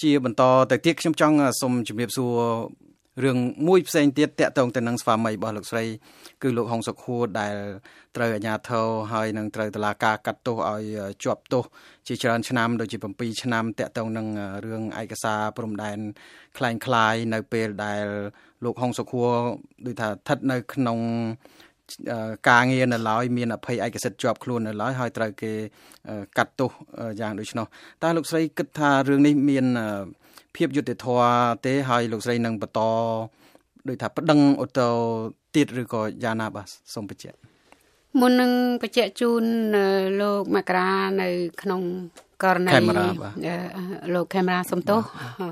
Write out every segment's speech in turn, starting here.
ជាបន្តទៅទៀតខ្ញុំចង់សូមជម្រាបសួររឿងមួយផ្សេងទៀតតាក់ទងទៅនឹងស្វាមីរបស់លោកស្រីគឺលោកហុងសុខហួរដែលត្រូវអាជ្ញាធរហើយនឹងត្រូវតុលាការកាត់ទោសឲ្យជាប់ទោសជាច្រើនឆ្នាំដូចជា7ឆ្នាំតាក់ទងនឹងរឿងឯកសារព្រំដែនคล้ายៗនៅពេលដែលលោកហុងសុខហួរដូចថាស្ថិតនៅក្នុងការងារនៅឡើយមានអភ័យឯកសិទ្ធិជាប់ខ្លួននៅឡើយហើយត្រូវគេកាត់ទោសយ៉ាងដូច្នោះតើលោកស្រីគិតថារឿងនេះមានភាពយុត្តិធម៌ទេហើយលោកស្រីនឹងបន្តដូចថាប្តឹងអូតូទៀតឬក៏យ៉ាងណាបាទសូមបញ្ជាក់មុននឹងបញ្ជាក់ជូនលោកមករានៅក្នុងករណីលោកខេមរាសំទោស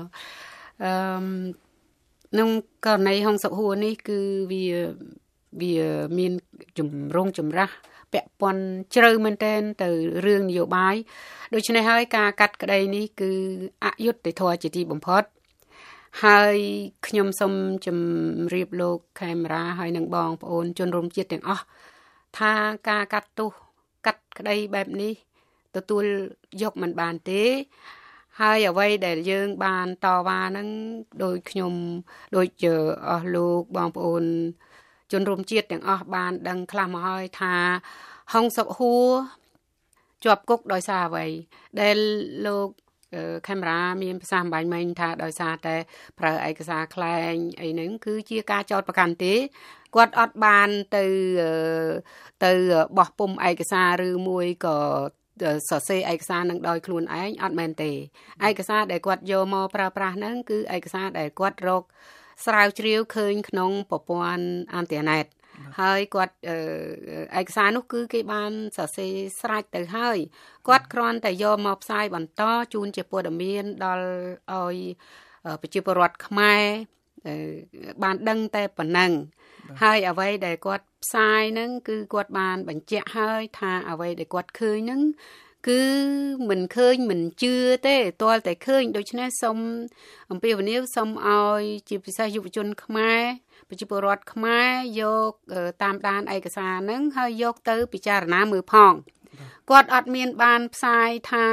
ក្នុងករណីហុងសុខហួរនេះគឺវាមានចម្រាស់ពាក់ព័ន្ធជ្រៅមែនទែនទៅរឿងនយោបាយដូច្នេះហើយការកាត់ក្តីនេះគឺអយុត្តិធម៌ជាទីបំផុតហើយខ្ញុំសូមជម្រាបលោកខេមរាហើយនឹងបងប្អូនជនរួមជាតិទាំងអស់ថាការកាត់ទោសកាត់ក្តីបែបនេះទទួលយកមិនបានទេហើយអ្វីដែលយើងបានតវ៉ាហ្នឹងដោយខ្ញុំដូចអស់លោកបងប្អូនជនរួមជាតិទាំងអស់បានដឹងខ្លះមកហើយថាហុងសុខហួរជាប់គុកដោយសារអ្វីដែលលោកខេមរាមានប្រសាសន៍បាញ់មិញថាដោយសារតែប្រើឯកសារក្លែងអីហ្នឹងគឺជាការចោទប្រកាន់ទេគាត់អត់បានទៅបោះពុម្ពឯកសារឬមួយក៏សរសេរឯកសារនឹងដោយខ្លួនឯងអត់មែនទេឯកសារដែលគាត់យកមកប្រើប្រាស់ហ្នឹងគឺឯកសារដែលគាត់រកស្រាវជ្រាវឃើញក្នុងប្រព័ន្ធអ៊ីនធឺណិតហើយគាត់ឯកសារនោះគឺគេបានសរសេរស្រេចទៅហើយគាត់គ្រាន់តែយកមកផ្សាយបន្តជូនជាព័ត៌មានដល់ឲ្យប្រជាពលរដ្ឋខ្មែរបានដឹងតែប៉ុណ្ណឹងហើយអ្វីដែលគាត់ផ្សាយហ្នឹងគឺគាត់បានបញ្ជាក់ហើយថាអ្វីដែលគាត់ឃើញហ្នឹងគឺមិនឃើញមិនជឿទេទាល់តែឃើញដូច្នេះសូមអំពាវនាវសូមឲ្យជាពិសេសយុវជនខ្មែរប្រជាពលរដ្ឋខ្មែរយកតាមដានឯកសារហ្នឹងហើយយកទៅពិចារណាមើលផងគាត់អត់មានបានផ្សាយថា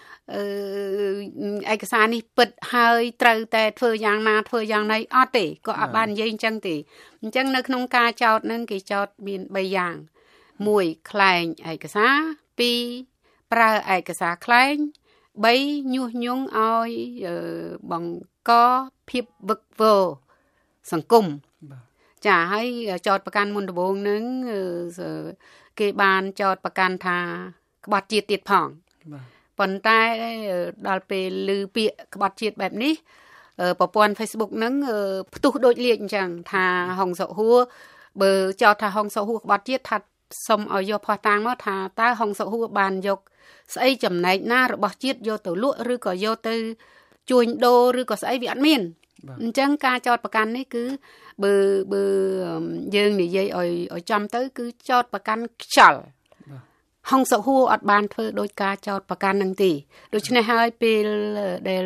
ឯកសារនេះពិតហើយត្រូវតែធ្វើយ៉ាងណាធ្វើយ៉ាងណីអត់ទេក៏អត់បាននិយាយអញ្ចឹងទេអញ្ចឹងនៅក្នុងការចោទហ្នឹងគេចោទមាន3យ៉ាង1ក្លែងឯកសារ2ប្រើឯកសារក្លែង3ញុះញង់ឲ្យបង្កភាពវឹកវរសង្គមចាហើយចោទប្រកាន់មុនដំបូងហ្នឹងគេបានចោទប្រកាន់ថាក្បត់ជាតិទៀតផងប៉ុន្តែដល់ពេលឮពាក្យក្បត់ជាតិបែបនេះប្រព័ន្ធ Facebook ហ្នឹងផ្ទុះដូចលាជអញ្ចឹងថាហុងសុខហួរបើចោទថាហុងសុខហួរក្បត់ជាតិថាសុំឲ្យយកភស្តុតាងមកថាតើហុងសុខហួរបានយកស្អីចំណែកណារបស់ជាតិយកទៅលក់ឬក៏យកទៅជួញដូរឬក៏ស្អីវាអត់មានអញ្ចឹងការចោទប្រកាន់នេះគឺបើយើងនិយាយឲ្យចំទៅគឺចោទប្រកាន់ខ្យល់ហុងសុខហួរអត់បានធ្វើដោយការចោទប្រកាន់នឹងទេដូច្នេះហើយពេលដែល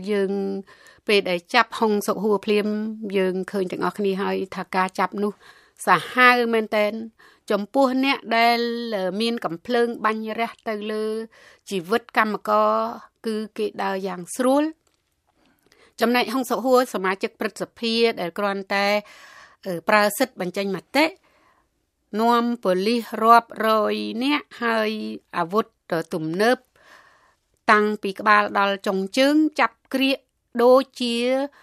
ចាប់ហុងសុខហួរភ្លាមយើងឃើញទាំងអស់គ្នាហើយថាការចាប់នោះសាហាវមែនតើចំពោះអ្នកដែលមានកំភ្លើងបាញ់រះទៅលើជីវិតកម្មករគឺគេដើរយ៉ាងស្រួលចំណែកហុងសុខហួរសមាជិកព្រឹទ្ធសភាដែលគ្រាន់តែប្រើសិទ្ធិបញ្ចេញមតិនាំប៉ូលីសរាប់រយនាក់ហើយអាវុធទំនើបតាំងពីក្បាលដល់ចុងជើងចាប់ក្រៀកដូចជា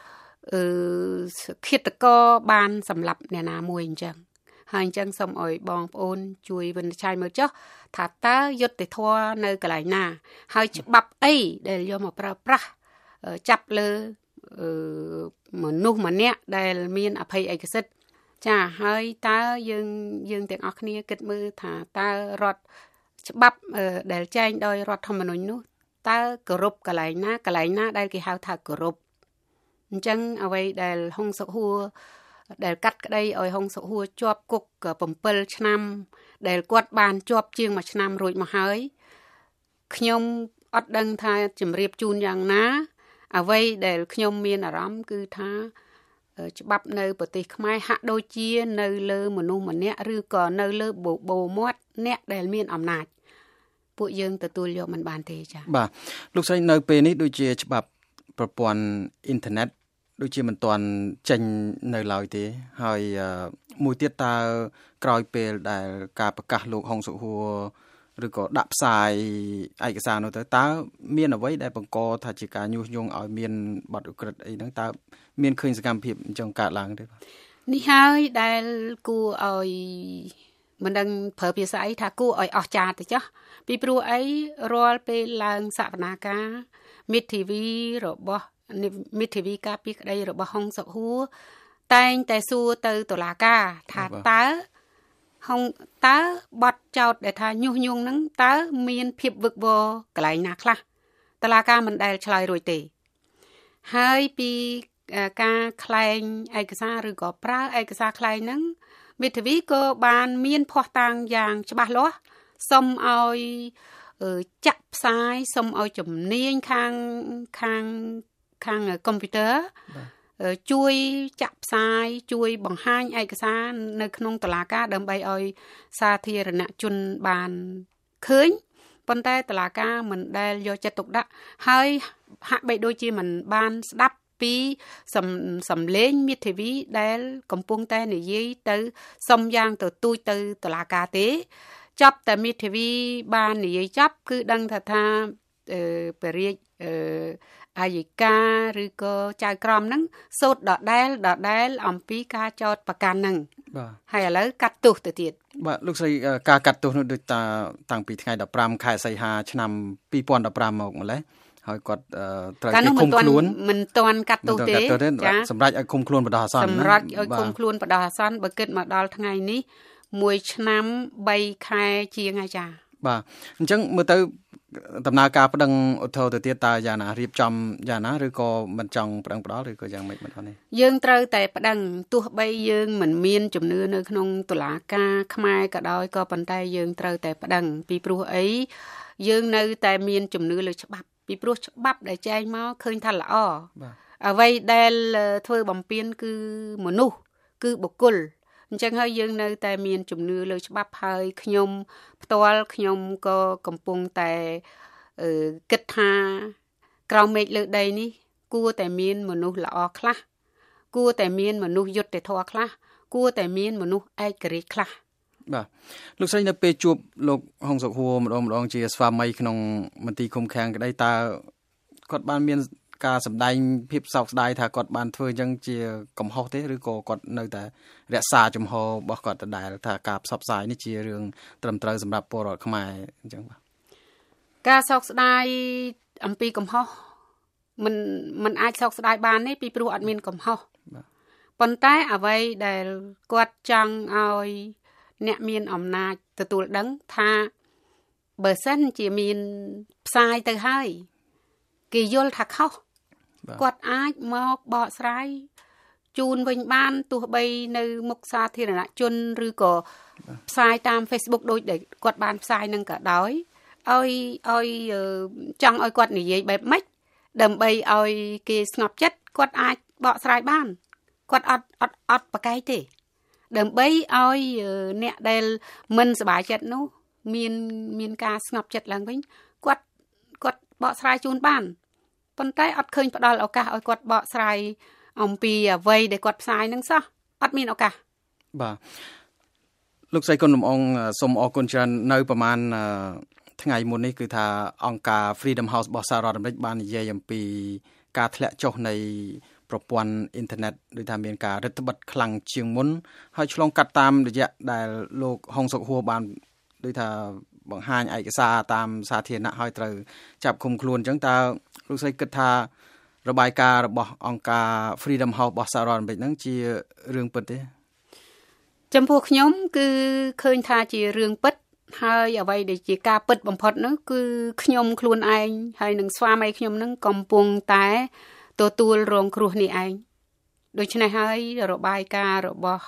ឃាតករបានសម្លាប់អ្នកណាមួយអញ្ចឹងហើយអញ្ចឹងសូមឲ្យបងប្អូនជួយវិនិច្ឆ័យមើលចុះថាតើយុត្តិធម៌នៅកន្លែងណាហើយច្បាប់អីដែលយកមកប្រើប្រាស់ចាប់លើមនុស្សម្នាក់ដែលមានអភ័យឯកសិទ្ធិចាហើយតើយើងទាំងអស់គ្នាគិតមើលថាតើរដ្ឋច្បាប់ដែលចែងដោយរដ្ឋធម្មនុញ្ញនោះតើគោរពកន្លែងណាដែលគេហៅថាគោរពអញ្ចឹងអ្វីដែលហុងសុខហួរដែលកាត់ក្តីឲ្យហុងសុខហួរជាប់គុក7ឆ្នាំដែលគាត់បានជាប់ជាង1ឆ្នាំរួចមកហើយខ្ញុំអត់ដឹងថាជម្រាបជូនយ៉ាងណាអ្វីដែលខ្ញុំមានអារម្មណ៍គឺថាច្បាប់នៅប្រទេសខ្មែរហាក់ដូចជានៅលើមនុស្សម្នាក់ឬក៏នៅលើបូមាត់អ្នកដែលមានអំណាចពួកយើងទទួលយកមិនបានទេចា៎បាទលោកស្រីនៅពេលនេះដូចជាច្បាប់ប្រព័ន្ធអ៊ីនធឺណិតដូចជាមិនទាន់ចេញនៅឡើយទេហើយមួយទៀតតើក្រោយពេលដែលការប្រកាសលោកហុងសុហួរឬក៏ដាក់ផ្សាយឯកសារនោះទៅតើមានអ្វីដែលបង្កថាជាការញុះញង់ឲ្យមានបទឧក្រិដ្ឋអីហ្នឹងតើមានឃើញសកម្មភាពអញ្ចឹងកើតឡើងទេបាទនេះហើយដែលគួរឲ្យមិនដឹងប្រើភាសាអីថាគួរឲ្យអស្ចារ្យទៅចុះពីព្រោះអីរាល់ពេលឡើងសវនាការមិត្តធីវីរបស់មិត្តធីវីការពីក្តីរបស់ហុងសុហួរតែងតែសួរទៅតុលាការថាតើបទចោទដែលថាញុះញង់ហ្នឹងតើមានភាពវឹកវរកន្លែងណាខ្លះតុលាការមិនដែលឆ្លើយរួចទេហើយពីការក្លែងឯកសារឬក៏ប្រើឯកសារក្លែងហ្នឹងមេធាវីក៏បានមានភ័ស្តុតាងយ៉ាងច្បាស់លាស់សុំឲ្យចាក់ផ្សាយសុំឲ្យជំនាញខាងកុំព្យូទ័រជួយចាក់ផ្សាយជួយបង្ហាញឯកសារនៅក្នុងតុលាការដើម្បីឲ្យសាធារណជនបានឃើញប៉ុន្តែតុលាការមិនដែលយកចិត្តទុកដាក់ហើយហាក់បីដូចជាមិនបានស្ដាប់ពីសំឡេងមេធាវីដែលកំពុងតែនិយាយទៅសុំយ៉ាងទៅទូចទៅតុលាការទេចាប់តែមេធាវីបាននិយាយចាប់គឺដឹងថាបរិយាអាយិកាឬក៏ចៅក្រមហ្នឹងសូត្រដដែលអំពីការចោទប្រកាន់ហ្នឹងបាទហើយឥឡូវកាត់ទោសទៅទៀតបាទលោកស្រីការកាត់ទោសនោះដូចតាំងពីថ្ងៃ15ខែសីហាឆ្នាំ2015មកម្លេះហើយគាត់ត្រូវគេឃុំខ្លួនមិនទាន់កាត់ទោសទេចាសម្រាប់ឲ្យឃុំខ្លួនបណ្ដោះអាសន្នសម្រាប់ឲ្យឃុំខ្លួនបណ្ដោះអាសន្នបើគិតមកដល់ថ្ងៃនេះ1ឆ្នាំ3ខែជាងហើយចាបាទអញ្ចឹងមើលទៅដំណើរការប្តឹងឧទ្ធរទៅទៀតតើយ៉ាងណារៀបចំយ៉ាងណាឬក៏មិនចង់ប្តឹងផ្ដាល់ឬក៏យ៉ាងម៉េចមិនអត់ទេយើងត្រូវតែប្តឹងទោះបីយើងមិនមានជំនឿនៅក្នុងតុលាការខ្មែរក៏ដោយក៏ប៉ុន្តែយើងត្រូវតែប្តឹងពីព្រោះអីយើងនៅតែមានជំនឿលើច្បាប់ពីព្រោះច្បាប់ដែលចែងមកឃើញថាល្អអ្វីដែលធ្វើបំពានគឺមនុស្សគឺបុគ្គលអញ្ចឹងហើយយើងនៅតែមានជំនឿលើច្បាប់ហើយខ្ញុំផ្ទាល់ខ្ញុំក៏កំពុងតែគិតថាក្រោមមេឃលើដីនេះគួរតែមានមនុស្សល្អខ្លះគួរតែមានមនុស្សយុត្តិធម៌ខ្លះគួរតែមានមនុស្សឯករាជ្យខ្លះបាទលោកស្រីនៅពេលជួបលោកហុងសុហួរម្ដងជាស្វាមីក្នុងមន្ទីរឃុំឃាំងក្តីតើគាត់បានមានការសម្ដែងភាពសោកស្ដាយថាគាត់បានធ្វើអញ្ចឹងជាកំហុសទេឬក៏គាត់នៅតែរក្សាជំហររបស់គាត់ដដែលថាការផ្សព្វផ្សាយនេះជារឿងត្រឹមត្រូវសម្រាប់ពលរដ្ឋខ្មែរអញ្ចឹងបាទការសោកស្ដាយអំពីកំហុសមិនអាចសោកស្ដាយបានទេពីព្រោះអត់មានកំហុសប៉ុន្តែអ្វីដែលគាត់ចង់ឲ្យអ្នកមានអំណាចទទួលដឹងថាបើសិនជាមានផ្សាយទៅហើយគេយល់ថាខុសគាត់អាចមកបកស្រាយជូនវិញបានទោះបីនៅមុខសាធារណជនឬក៏ផ្សាយតាម Facebook ដូចដែលគាត់បានផ្សាយនឹងក៏ដោយឲ្យចង់ឲ្យគាត់និយាយបែបម៉េចដើម្បីឲ្យគេស្ងប់ចិត្តគាត់អាចបកស្រាយបានគាត់អត់ប្រកែកទេដើម្បីឲ្យអ្នកដែលមិនសប្បាយចិត្តនោះមានការស្ងប់ចិត្តឡើងវិញគាត់បកស្រាយជូនបានប៉ុន្តែអត់ឃើញផ្ដល់ឱកាសឲ្យគាត់បកស្រាយអំពីអ្វីដែលគាត់ផ្សាយនឹងសោះអត់មានឱកាសបាទលោកស្រីគុណលំអងសូមអរគុណច្រើននៅប្រហែលថ្ងៃមុននេះគឺថាអង្គការ Freedom House របស់សហរដ្ឋអាមេរិកបាននិយាយអំពីការធ្លាក់ចុះនៃប្រព័ន្ធអ៊ីនធឺណិតដូចថាមានការរឹតបន្តឹងខ្លាំងជាងមុនហើយឆ្លងកាត់តាមរយៈដែលលោកហុងសុហួរបានដូចថាបង្ហាញឯកសារតាមសាធារណៈហើយត្រូវចាប់ឃុំខ្លួនអញ្ចឹងតើលោកស្រីគិតថារបាយការណ៍របស់អង្គការ Freedom House របស់សហរដ្ឋអាមេរិកហ្នឹងជារឿងពិតទេចំពោះខ្ញុំគឺឃើញថាជារឿងពិតហើយអ្វីដែលជាការពិតបំផុតនោះគឺខ្ញុំខ្លួនឯងហើយនឹងស្វាមីខ្ញុំនឹងកំពុងតែទទួលរងគ្រោះនេះឯងដូច្នេះហើយរបាយការណ៍របស់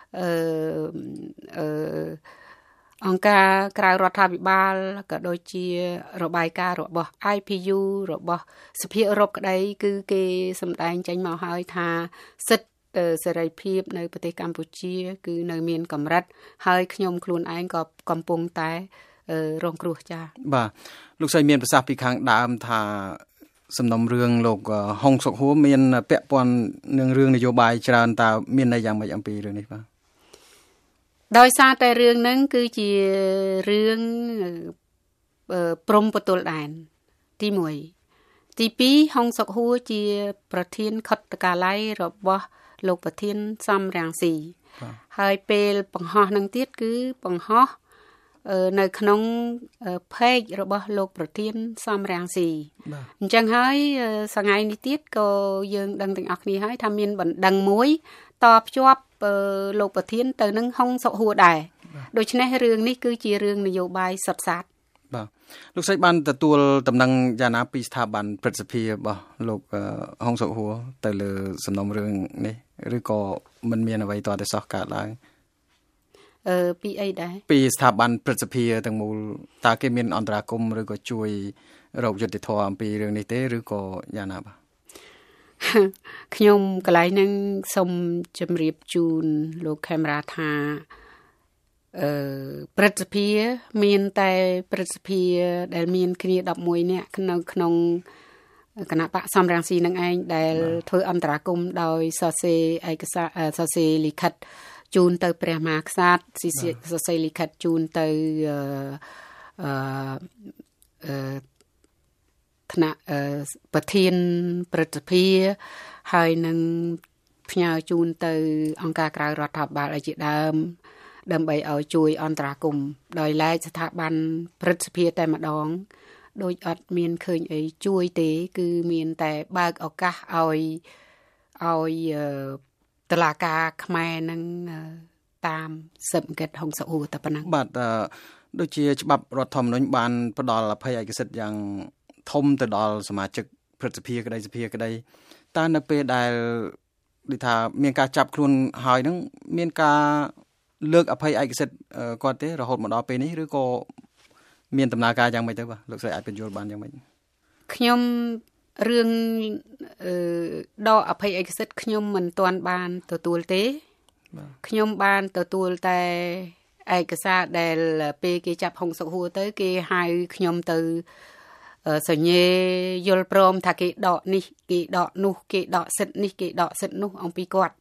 អង្គការក្រៅរដ្ឋាភិបាលក៏ដូចជារបាយការណ៍របស់ IPU របស់សភាអឺរ៉ុបក្តីគឺគេសម្ដែងចេញមកហើយថាសិទ្ធិសេរីភាពនៅប្រទេសកម្ពុជាគឺនៅមានកម្រិតហើយខ្ញុំខ្លួនឯងក៏កំពុងតែរងគ្រោះចា៎បាទលោកស្រីមានប្រសាសន៍ពីខាងដើមថាសំណុំរឿងលោកហុងសុកហួរមានពាក់ព័ន្ធនឹងរឿងនយោបាយច្រើនតើមានន័យយ៉ាងម៉េចអំពីរឿងនេះបាទដោយសារតែរឿងហ្នឹងគឺជារឿងព្រំប្រទល់ដែនទី1ទី2ហុងសុកហួរជាប្រធានខុទ្ទកាល័យរបស់លោកប្រធានសំរាំងស៊ីហើយពេលបង្ហោះនឹងទៀតគឺបង្ហោះនៅក្នុងpage របស់លោកប្រធានសំរាំងស៊ីអញ្ចឹងហើយថ្ងៃនេះទៀតក៏យើងដឹងទាំងអស់គ្នាហើយថាមានបណ្ដឹងមួយតភ្ជាប់លោកប្រធានទៅនឹងហុងសុកហួរដែរដូច្នេះរឿងនេះគឺជារឿងនយោបាយសុទ្ធសាធបាទលោកស្រីបានទទួលតំណែងយ៉ាងណាពីស្ថាប័នព្រឹទ្ធសភារបស់លោកហុងសុកហួរទៅលើសំណុំរឿងនេះឬក៏មិនមានអ្វីតតែសោះកើតឡើងពីអីដែរពីស្ថាប័នព្រឹទ្ធសភាទាំងមូលតើគេមានអន្តរាគមន៍ឬក៏ជួយរកយុត្តិធម៌អំពីរឿងនេះទេឬក៏យ៉ាងណាបាទខ្ញុំកន្លែងហ្នឹងសូមជម្រាបជូនលោកខេមរាថាព្រឹទ្ធសភាមានតែព្រឹទ្ធសភាដែលមានគ្នា11នាក់នៅក្នុងគណៈបកសំរាំងស៊ីនឹងឯងដែលធ្វើអន្តរាគមន៍ដោយសរសេរឯកសារសរសេរលិខិតជូនទៅព្រះមហាក្សត្រសរសេរលិខិតជូនទៅថ្នាក់ប្រធានព្រឹទ្ធសភាហើយនឹងផ្ញើជូនទៅអង្គការក្រៅរដ្ឋាភិបាលឲ្យជាដើមដើម្បីឲ្យជួយអន្តរាគមន៍ដោយឡែកស្ថាប័នព្រឹទ្ធសភាតែម្ដងដូចអត់មានឃើញអីជួយទេគឺមានតែបើកឱកាសឲ្យតុលាការខ្មែរនឹងតាមសិទ្ធិអង្គិតហុងសុកហួរតែប៉ុណ្ណឹងបាទដូចជាច្បាប់រដ្ឋធម្មនុញ្ញបានផ្ដល់អភ័យឯកសិទ្ធិយ៉ាងធំទៅដល់សមាជិកព្រឹទ្ធសភាក្តីសភាក្តីតើនៅពេលដែលដូចថាមានការចាប់ខ្លួនហើយនឹងមានការលើកអភ័យឯកសិទ្ធិគាត់ទេរហូតមកដល់ពេលនេះឬក៏មានដំណើរការយ៉ាងម៉េចទៅបាទលោកស្រីអាចបញ្យល់បានយ៉ាងម៉េចខ្ញុំរឿងដកអភ័យឯកសិទ្ធិខ្ញុំមិនទាន់បានទទួលទេខ្ញុំបានទទួលតែឯកសារដែលពេលគេចាប់ហុងសុកហួរទៅគេហៅខ្ញុំទៅសញ្ញេយល់ព្រមថាគេដកនេះគេដកនោះគេដកសិទ្ធិនេះគេដកសិទ្ធិនោះអំពីគាត់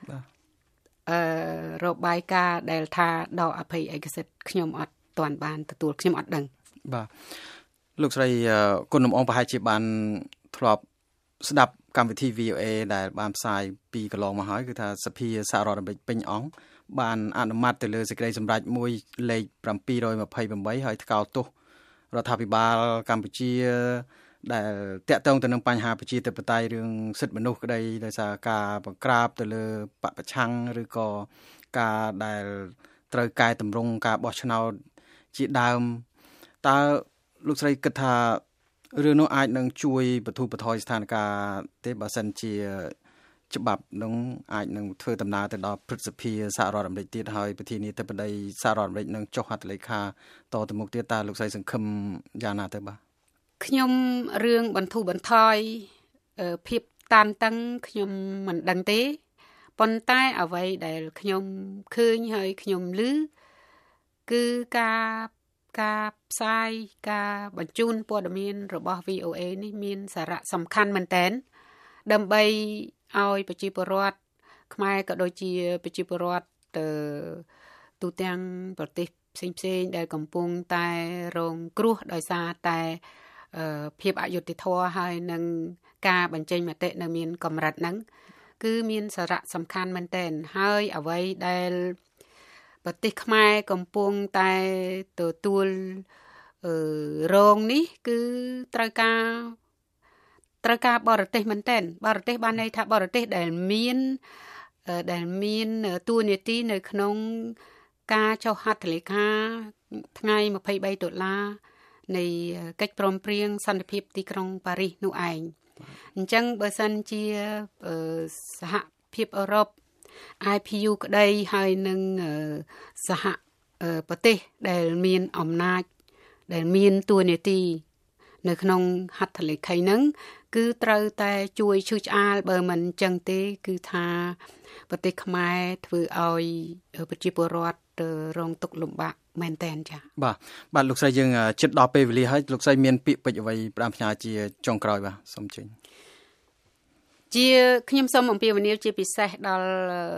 របាយការណ៍ដែលថាដកអភ័យឯកសិទ្ធិខ្ញុំអត់ទាន់បានទទួលខ្ញុំអត់ដឹងបាទលោកស្រីគុណលំអងប្រហែលជាបានធ្លាប់ស្ដាប់កម្មវិធី VOA ដែលបានផ្សាយពីកន្លងមកហើយគឺថាសភាសហរដ្ឋអាមេរិកពេញអង្គបានអនុម័តទៅលើសេចក្តីសម្រេចមួយលេខ728ហើយថ្កោលទោសរដ្ឋាភិបាលកម្ពុជាដែលតាក់ទងទៅនឹងបញ្ហាប្រជាធិបតេយ្យរឿងសិទ្ធិមនុស្សក្តីដោយសារការបង្ក្រាបទៅលើបពប្រឆាំងឬក៏ការដែលត្រូវកែតម្រង់ការបោះឆ្នោតជាដើមតើលោកស្រីគិតថារឿងនោះអាចនឹងជួយបន្ធូរបន្ថយស្ថានភាពទេបើសិនជាច្បាប់នឹងអាចនឹងធ្វើដំណើរទៅដល់ព្រឹទ្ធសភាសហរដ្ឋអាមេរិកទៀតហើយប្រធានាធិបតីសហរដ្ឋអាមេរិកនឹងចុះហត្ថលេខាតទៅមុខទៀតតើលោកស្រីសង្ឃឹមយ៉ាងណាទៅបាទខ្ញុំរឿងបន្ធូរបន្ថយភាពតានតឹងខ្ញុំមិនដឹងទេប៉ុន្តែអ្វីដែលខ្ញុំឃើញហើយខ្ញុំឮគឺការផ្សាយការបញ្ជូនព័ត៌មានរបស់ VOA នេះមានសារៈសំខាន់មែនទែនដើម្បីឲ្យប្រជាពលរដ្ឋខ្មែរក៏ដូចជាប្រជាពលរដ្ឋទូទាំងប្រទេសផ្សេងៗដែលកំពុងតែរងគ្រោះដោយសារតែភាពអយុត្តិធម៌ហើយនឹងការបញ្ចេញមតិនៅមានកម្រិតហ្នឹងគឺមានសារៈសំខាន់មែនទែនហើយអ្វីដែលប្រទេសខ្មែរកំពុងតែទទួលរងនេះគឺត្រូវការបរទេសមែនទែនបរទេសបានន័យថាបរទេសដែលមានតួនាទីនៅក្នុងការចុះហត្ថលេខាថ្ងៃ$23នៃកិច្ចព្រមព្រៀងសន្តិភាពទីក្រុងប៉ារីសនោះឯងអញ្ចឹងបើសិនជាសហភាពអឺរ៉ុប IPU ក្តីហើយនឹងសហប្រទេសដែលមានអំណាចដែលមានតួនាទីនៅក្នុងហត្ថលេខីហ្នឹងគឺត្រូវតែជួយឈឺឆ្អាលបើមិនអញ្ចឹងទេគឺថាប្រទេសខ្មែរធ្វើឲ្យប្រជាពលរដ្ឋរងទុក្ខលំបាកមែនតែនចាបាទលោកស្រីយើងចិត្តដល់ពេលវេលាហើយលោកស្រីមានពាក្យពេចន៍អ្វីផ្ដាំផ្ញើជាចុងក្រោយបាទសូមជើញជាខ្ញុំសូមអំពាវនាវជាពិសេសដល់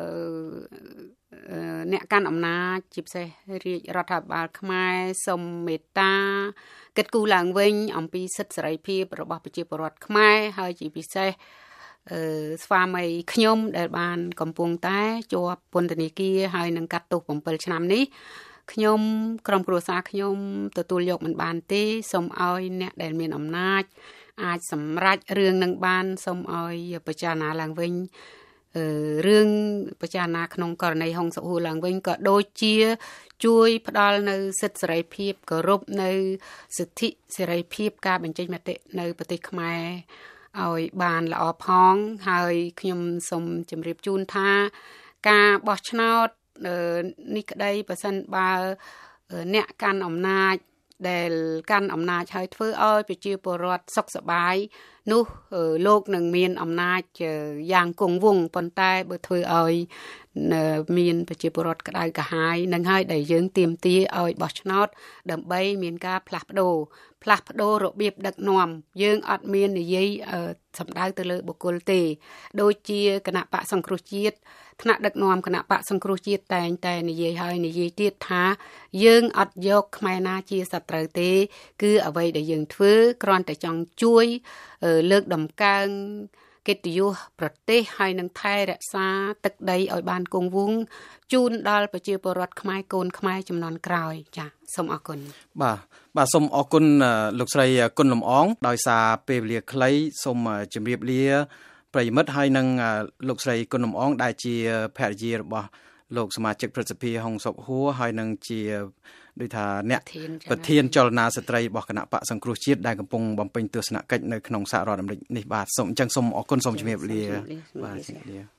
អ្នកកាន់អំណាចជាពិសេសរាជរដ្ឋាភិបាលខ្មែរសូមមេត្តាគិតគូរឡើងវិញអំពីសិទ្ធិសេរីភាពរបស់ប្រជាពលរដ្ឋខ្មែរហើយជាពិសេសស្វាមីខ្ញុំដែលបានកំពុងតែជាប់ពន្ធនាគារហើយនឹងកាត់ទោស7ឆ្នាំនេះខ្ញុំក្រុមគ្រួសារខ្ញុំទទួលយកមិនបានទេសូមឲ្យអ្នកដែលមានអំណាចអាចសម្រេចរឿងនឹងបានសូមឲ្យពិចារណាឡើងវិញរឿងពិចារណាក្នុងករណីហុងសុខួរឡើងវិញក៏ដូចជាជួយផ្ដល់នៅសិទ្ធិសេរីភាពគោរពនៅសិទ្ធិសេរីភាពការបញ្ចេញមតិនៅប្រទេសខ្មែរឲ្យបានល្អផងហើយខ្ញុំសូមជម្រាបជូនថាការបោះឆ្នោតនេះក្តីបើសិនបើអ្នកកាន់អំណាចដែលកាន់អំណាចហើយធ្វើឲ្យប្រជាពលរដ្ឋសុខសប្បាយនោះលោកនឹងមានអំណាចយ៉ាងគង់វង្សប៉ុន្តែបើធ្វើឲ្យមានប្រជាពលរដ្ឋក្តៅក្រហាយនឹងហើយដែលយើងទាមទារឲ្យបោះឆ្នោតដើម្បីមានការផ្លាស់ប្ដូររបៀបដឹកនាំយើងអត់មាននិយាយសម្ដៅទៅលើបុគ្គលទេដូចជាគណៈបកសង្គ្រោះជាតិថ្នាក់ដឹកនាំគណៈបកសង្គ្រោះជាតិតែងតែនិយាយហើយនិយាយទៀតថាយើងអត់យកខ្មែរណាជាសត្រូវទេគឺអ្វីដែលយើងធ្វើគ្រាន់តែចង់ជួយលើកដំកើងកិត្តិយសប្រទេសហើយនឹងថែរក្សាទឹកដីឲ្យបានគង់វង្សជូនដល់ប្រជាពលរដ្ឋខ្មែរកូនខ្មែរចំនួនក្រោយចា៎សូមអរគុណបាទសូមអរគុណលោកស្រីគុណលំអងដោយសារពេលវេលាខ្លីសូមជម្រាបលាប្រិយមិត្តហើយនឹងលោកស្រីគុណលំអងដែលជាភរិយារបស់លោកសមាជិកព្រឹទ្ធសភាហុងសុខហួរហើយនឹងជាដូចថាអ្នកប្រធានចលនាស្ត្រីរបស់គណៈបកសង្គ្រោះជាតិដែលកំពុងបំពេញទស្សនកិច្ចនៅក្នុងសហរដ្ឋអាមេរិកនេះបាទសូមអញ្ចឹងសូមអរគុណសូមជម្រាបលាបាទជម្រាបលា